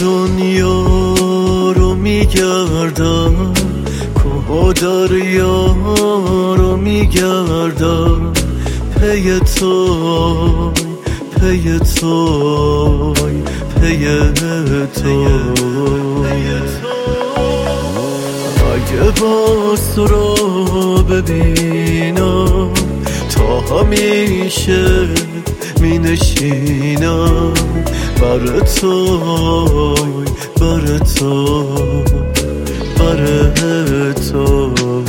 دنیا رو میگردم، کوه و دریا رو میگردم، پی توی پی توی پی توی. اگه باز تو رو ببینم تا همیشه می نشینم، بر توی بر تو بر تو.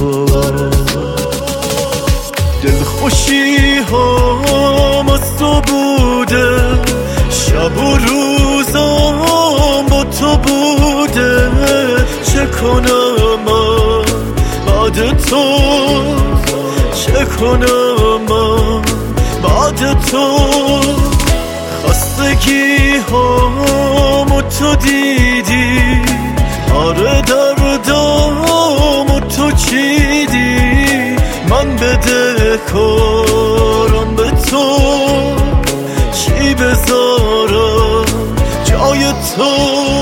دلخوشی هم از تو بوده، شب و روزم با تو بوده، چه کنم من بعد تو، چه کنم من بعد تو. خستگی هم تو دیدی، آره دردم تو چیدی، من بده کارم به تو، چی بذارم جای تو.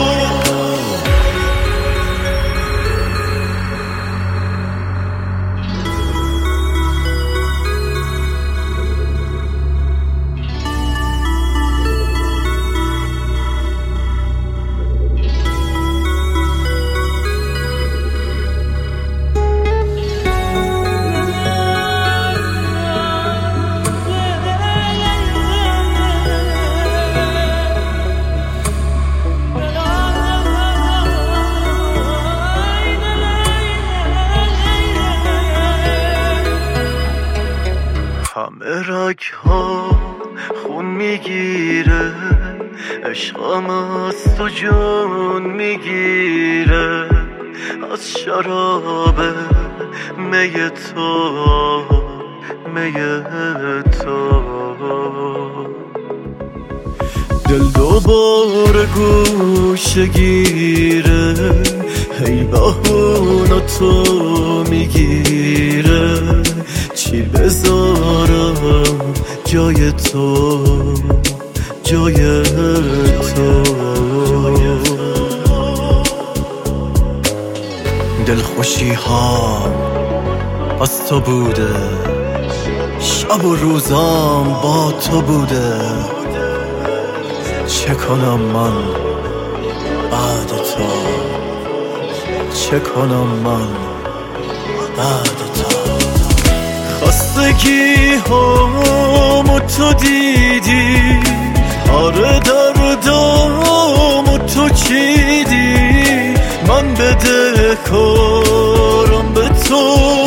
همه رگ ها خون میگیره، عشقم از تو جون میگیره، از شراب می تو می تو. دل دوباره گوشه گیره، هی بهونه تو میگیره، چی بذارم جای تو جای تو. دلخوشی ها از تو بوده، شب و روزام با تو بوده، چه کنم من بعد تو، چه کنم من بعد تو. خستگی هم تو دیدی، آره دردم تو چیدی، من بده کارم به تو،